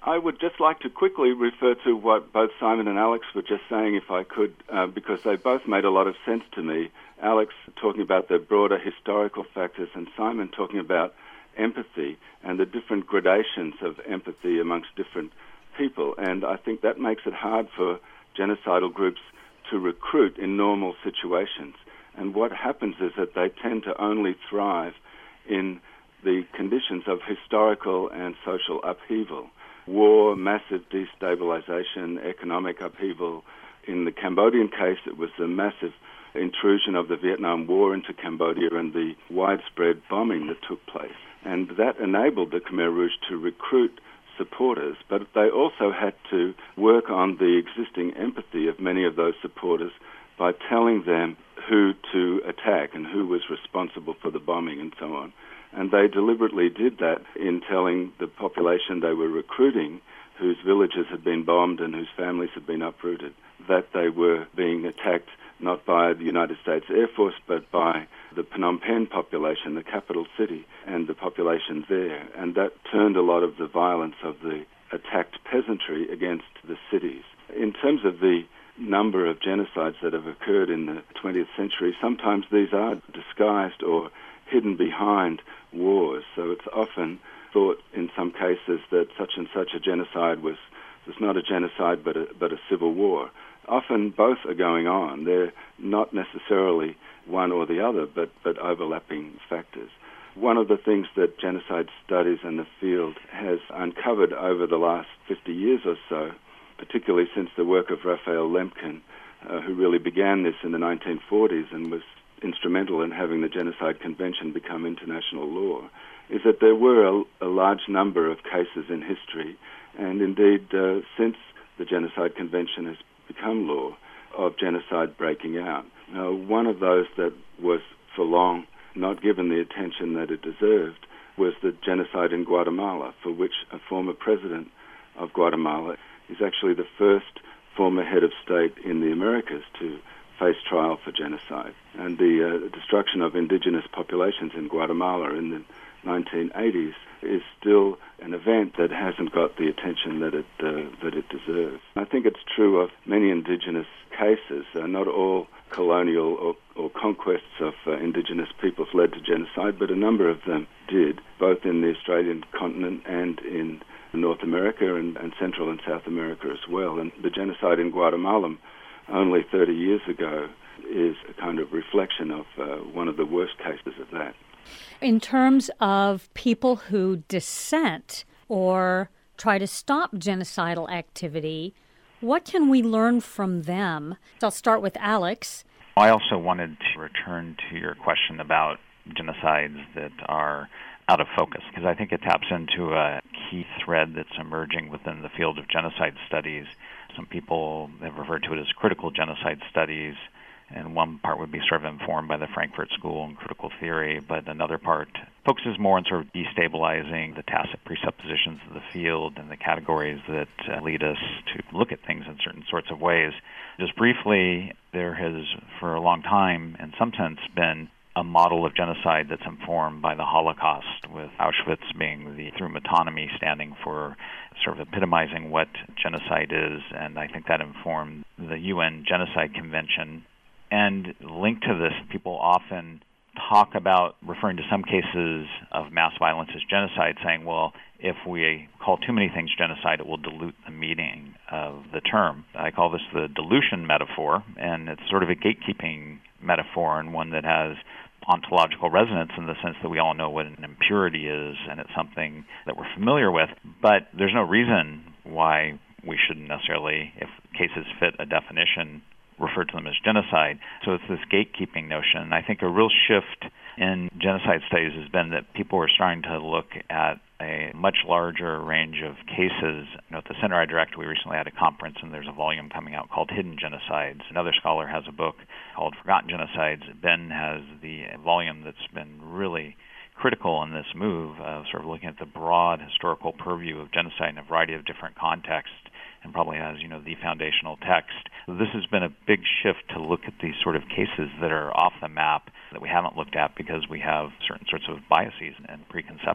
I would just like to quickly refer to what both Simon and Alex were just saying, if I could, uh, because they both made a lot of sense to me. Alex talking about the broader historical factors and Simon talking about empathy and the different gradations of empathy amongst different people. And I think that makes it hard for genocidal groups to recruit in normal situations. And what happens is that they tend to only thrive in the conditions of historical and social upheaval. War, massive destabilization, economic upheaval. In the Cambodian case, it was the massive intrusion of the Vietnam War into Cambodia and the widespread bombing that took place. And that enabled the Khmer Rouge to recruit supporters, but they also had to work on the existing empathy of many of those supporters by telling them who to attack and who was responsible for the bombing and so on. And they deliberately did that in telling the population they were recruiting, whose villages had been bombed and whose families had been uprooted, that they were being attacked not by the United States Air Force, but by the Phnom Penh population, the capital city, and the population there. And that turned a lot of the violence of the attacked peasantry against the cities. In terms of the number of genocides that have occurred in the twentieth century, sometimes these are disguised or hidden behind wars. So it's often thought in some cases that such and such a genocide was, was not a genocide but a, but a civil war. Often both are going on. They're not necessarily one or the other, but, but overlapping factors. One of the things that genocide studies in the field has uncovered over the last fifty years or so, particularly since the work of Raphael Lemkin, uh, who really began this in the nineteen forties and was instrumental in having the Genocide Convention become international law, is that there were a, a large number of cases in history, and indeed uh, since the Genocide Convention has become law, of genocide breaking out. Now, one of those that was for long not given the attention that it deserved was the genocide in Guatemala, for which a former president of Guatemala is actually the first former head of state in the Americas to face trial for genocide. And the uh, destruction of indigenous populations in Guatemala in the nineteen eighties is still an event that hasn't got the attention that it uh, that it deserves. I think it's true of many indigenous cases. Uh, not all colonial or, or conquests of uh, indigenous peoples led to genocide, but a number of them did, both in the Australian continent and in North America and, and Central and South America as well. And the genocide in Guatemala only thirty years ago is a kind of reflection of uh, one of the worst cases of that. In terms of people who dissent or try to stop genocidal activity, what can we learn from them? I'll start with Alex. I also wanted to return to your question about genocides that are out of focus, because I think it taps into a key thread that's emerging within the field of genocide studies. Some people have referred to it as critical genocide studies, and one part would be sort of informed by the Frankfurt School and critical theory, but another part focuses more on sort of destabilizing the tacit presuppositions of the field and the categories that uh, lead us to look at things in certain sorts of ways. Just briefly, there has, for a long time, in some sense, been a model of genocide that's informed by the Holocaust, with Auschwitz being the, through metonymy, standing for sort of epitomizing what genocide is, and I think that informed the U N Genocide Convention. And linked to this, people often talk about referring to some cases of mass violence as genocide, saying, well, if we call too many things genocide, it will dilute the meaning of the term. I call this the dilution metaphor, and it's sort of a gatekeeping metaphor, and one that has ontological resonance in the sense that we all know what an impurity is, and it's something that we're familiar with. But there's no reason why we shouldn't necessarily, if cases fit a definition, refer to them as genocide. So it's this gatekeeping notion. And I think a real shift in genocide studies has been that people are starting to look at a much larger range of cases. You know, at the center I direct, we recently had a conference, and there's a volume coming out called Hidden Genocides. Another scholar has a book called Forgotten Genocides. Ben has the volume that's been really critical in this move of sort of looking at the broad historical purview of genocide in a variety of different contexts, and probably has, you know, the foundational text. This has been a big shift to look at these sort of cases that are off the map that we haven't looked at because we have certain sorts of biases and preconceptions.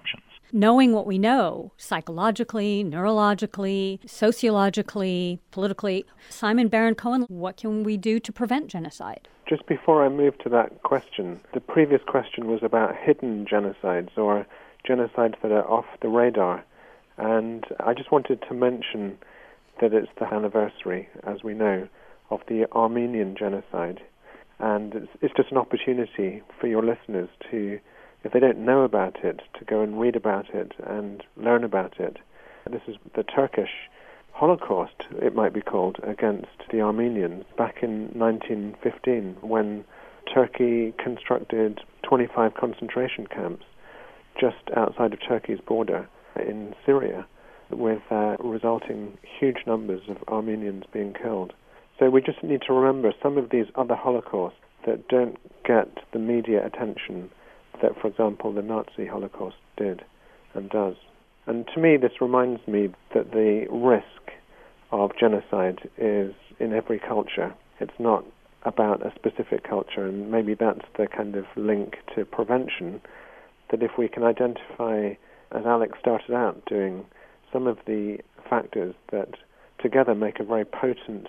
knowing what we know psychologically, neurologically, sociologically, politically. Simon Baron-Cohen, what can we do to prevent genocide? Just before I move to that question, the previous question was about hidden genocides or genocides that are off the radar. And I just wanted to mention that it's the anniversary, as we know, of the Armenian genocide. And it's, it's just an opportunity for your listeners to, if they don't know about it, to go and read about it and learn about it. This is the Turkish Holocaust, it might be called, against the Armenians back in nineteen fifteen, when Turkey constructed twenty-five concentration camps just outside of Turkey's border in Syria, with uh, resulting huge numbers of Armenians being killed. So we just need to remember some of these other Holocausts that don't get the media attention that, for example, the Nazi Holocaust did and does. And to me, this reminds me that the risk of genocide is in every culture. It's not about a specific culture, and maybe that's the kind of link to prevention, that if we can identify, as Alex started out doing, some of the factors that together make a very potent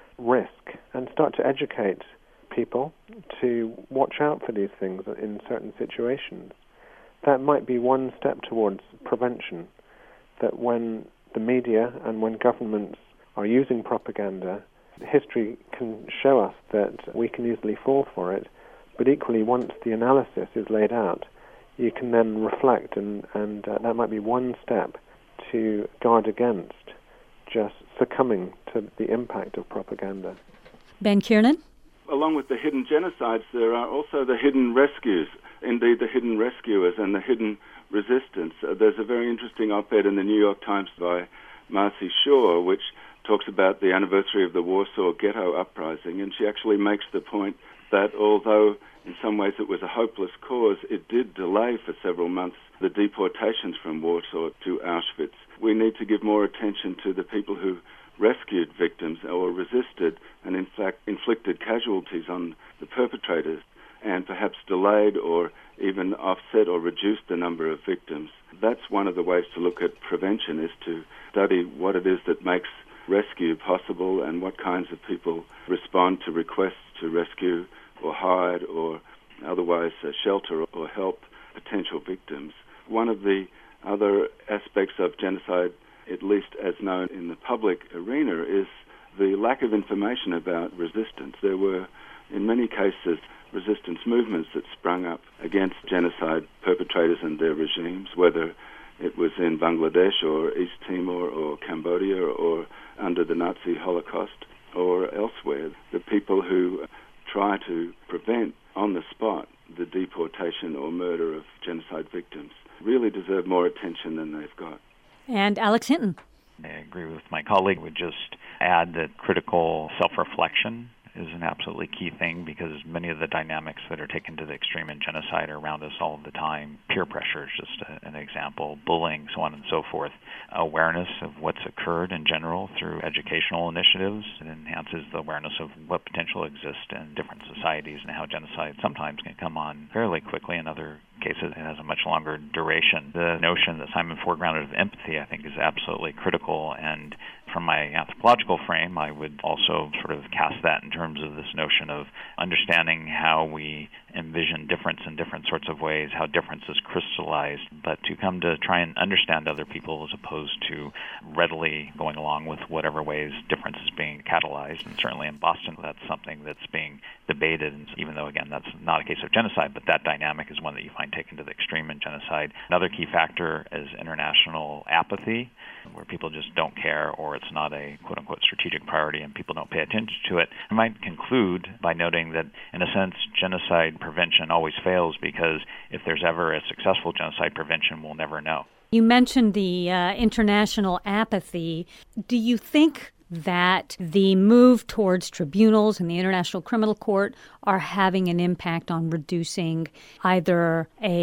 risk and start to educate people to watch out for these things in certain situations, that might be one step towards prevention. That when the media and when governments are using propaganda, history can show us that we can easily fall for it, but equally once the analysis is laid out, you can then reflect, and, and uh, that might be one step to guard against just succumbing to the impact of propaganda. Ben Kiernan? Along with the hidden genocides, there are also the hidden rescues, indeed the hidden rescuers and the hidden resistance. Uh, there's a very interesting op-ed in the New York Times by Marcy Shore, which talks about the anniversary of the Warsaw Ghetto Uprising, and she actually makes the point that although in some ways it was a hopeless cause, it did delay for several months the deportations from Warsaw to Auschwitz. We need to give more attention to the people who rescued victims or resisted and in fact inflicted casualties on the perpetrators and perhaps delayed or even offset or reduced the number of victims. That's one of the ways to look at prevention, is to study what it is that makes rescue possible and what kinds of people respond to requests to rescue or hide or otherwise uh, shelter or help potential victims. One of the other aspects of genocide, at least as known in the public arena, is the lack of information about resistance. There were, in many cases, resistance movements that sprung up against genocide perpetrators and their regimes, whether it was in Bangladesh or East Timor or Cambodia or under the Nazi Holocaust or elsewhere. The people who try to prevent on the spot the deportation or murder of genocide victims really deserve more attention than they've got. And Alex Hinton. I agree with my colleague. Would just add that critical self-reflection is an absolutely key thing, because many of the dynamics that are taken to the extreme in genocide are around us all the time. Peer pressure is just a, an example, bullying, so on and so forth. Awareness of what's occurred in general through educational initiatives. It enhances the awareness of what potential exists in different societies and how genocide sometimes can come on fairly quickly. In other cases, it has a much longer duration. The notion that Simon foregrounded of empathy, I think, is absolutely critical. And from my anthropological frame, I would also sort of cast that in terms of this notion of understanding how we envision difference in different sorts of ways, how difference is crystallized, but to come to try and understand other people as opposed to readily going along with whatever ways difference is being catalyzed. And certainly in Boston, that's something that's being debated, and even though, again, that's not a case of genocide, but that dynamic is one that you find taken to the extreme in genocide. Another key factor is international apathy, where people just don't care, or it's not a quote-unquote strategic priority and people don't pay attention to it. I might conclude by noting that, in a sense, genocide prevention always fails, because if there's ever a successful genocide prevention, we'll never know. You mentioned the uh, international apathy. Do you think that the move towards tribunals and the International Criminal Court are having an impact on reducing either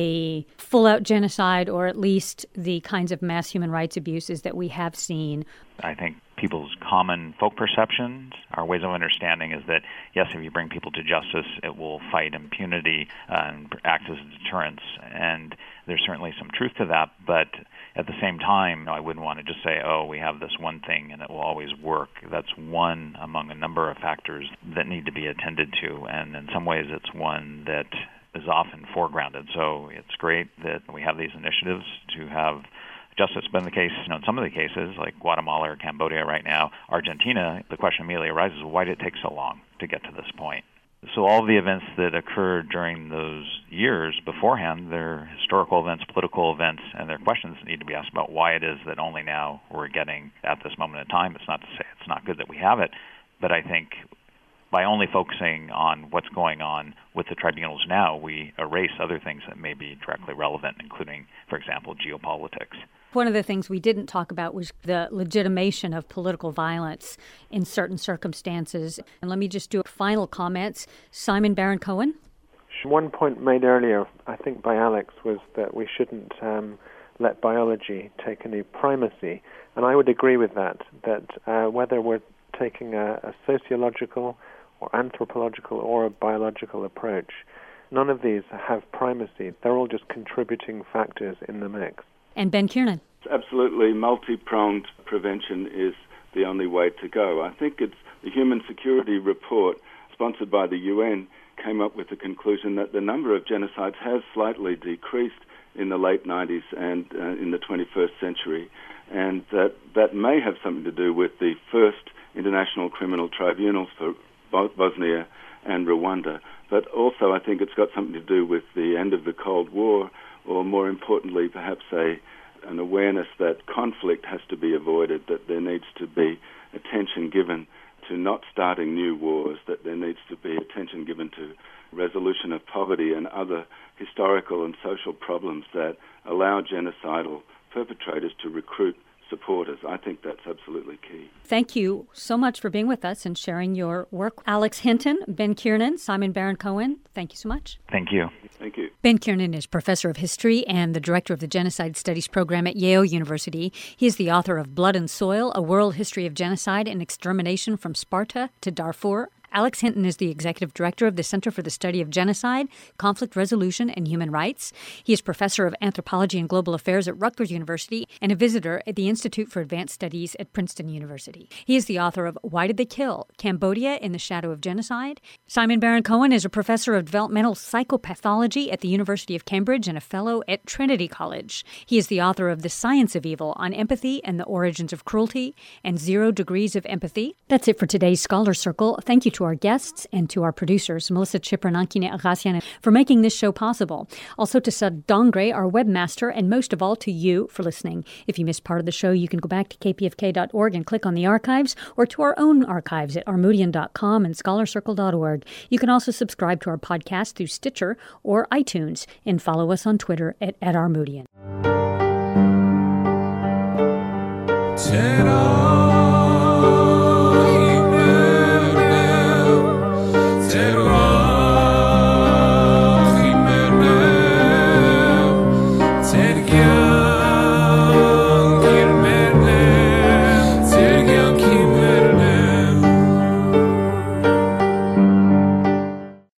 a full-out genocide or at least the kinds of mass human rights abuses that we have seen? I think people's common folk perceptions, our ways of understanding is that, yes, if you bring people to justice, it will fight impunity and act as a deterrence. And there's certainly some truth to that, but at the same time, I wouldn't want to just say, oh, we have this one thing and it will always work. That's one among a number of factors that need to be attended to, and in some ways it's one that is often foregrounded. So it's great that we have these initiatives to have justice. But in the case, you know, in some of the cases, like Guatemala or Cambodia right now, Argentina, the question immediately arises, why did it take so long to get to this point? So all of the events that occurred during those years beforehand, they're historical events, political events, and they're questions that need to be asked about why it is that only now we're getting at this moment in time. It's not to say it's not good that we have it, but I think by only focusing on what's going on with the tribunals now, we erase other things that may be directly relevant, including, for example, geopolitics. One of the things we didn't talk about was the legitimation of political violence in certain circumstances. And let me just do final comments. Simon Baron-Cohen? One point made earlier, I think by Alex, was that we shouldn't um, let biology take any primacy. And I would agree with that, that uh, whether we're taking a, a sociological or anthropological or a biological approach, none of these have primacy. They're all just contributing factors in the mix. And Ben Kiernan. Absolutely, multi-pronged prevention is the only way to go. I think it's the Human Security Report, sponsored by the U N, came up with the conclusion that the number of genocides has slightly decreased in the late nineties and uh, in the twenty-first century, and that that may have something to do with the first international criminal tribunals for Bo- Bosnia and Rwanda. But also I think it's got something to do with the end of the Cold War, or more importantly, perhaps a, an awareness that conflict has to be avoided, that there needs to be attention given to not starting new wars, that there needs to be attention given to resolution of poverty and other historical and social problems that allow genocidal perpetrators to recruit supporters. I think that's absolutely key. Thank you so much for being with us and sharing your work. Alex Hinton, Ben Kiernan, Simon Baron-Cohen, thank you so much. Thank you. Thank you. Ben Kiernan is professor of history and the director of the Genocide Studies program at Yale University. He is the author of Blood and Soil, A World History of Genocide and Extermination from Sparta to Darfur. Alex Hinton is the executive director of the Center for the Study of Genocide, Conflict Resolution, and Human Rights. He is professor of anthropology and global affairs at Rutgers University and a visitor at the Institute for Advanced Studies at Princeton University. He is the author of Why Did They Kill? Cambodia in the Shadow of Genocide. Simon Baron-Cohen is a professor of developmental psychopathology at the University of Cambridge and a fellow at Trinity College. He is the author of The Science of Evil on Empathy and the Origins of Cruelty and Zero Degrees of Empathy. That's it for today's Scholar Circle. Thank you to our guests and to our producers, Melissa Chipper and Ankine Agasian, for making this show possible. Also to Sud Dongre, our webmaster, and most of all to you for listening. If you missed part of the show, you can go back to k p f k dot org and click on the archives, or to our own archives at armoudian dot com and scholar circle dot org. You can also subscribe to our podcast through Stitcher or iTunes, and follow us on Twitter at, at Armoudian.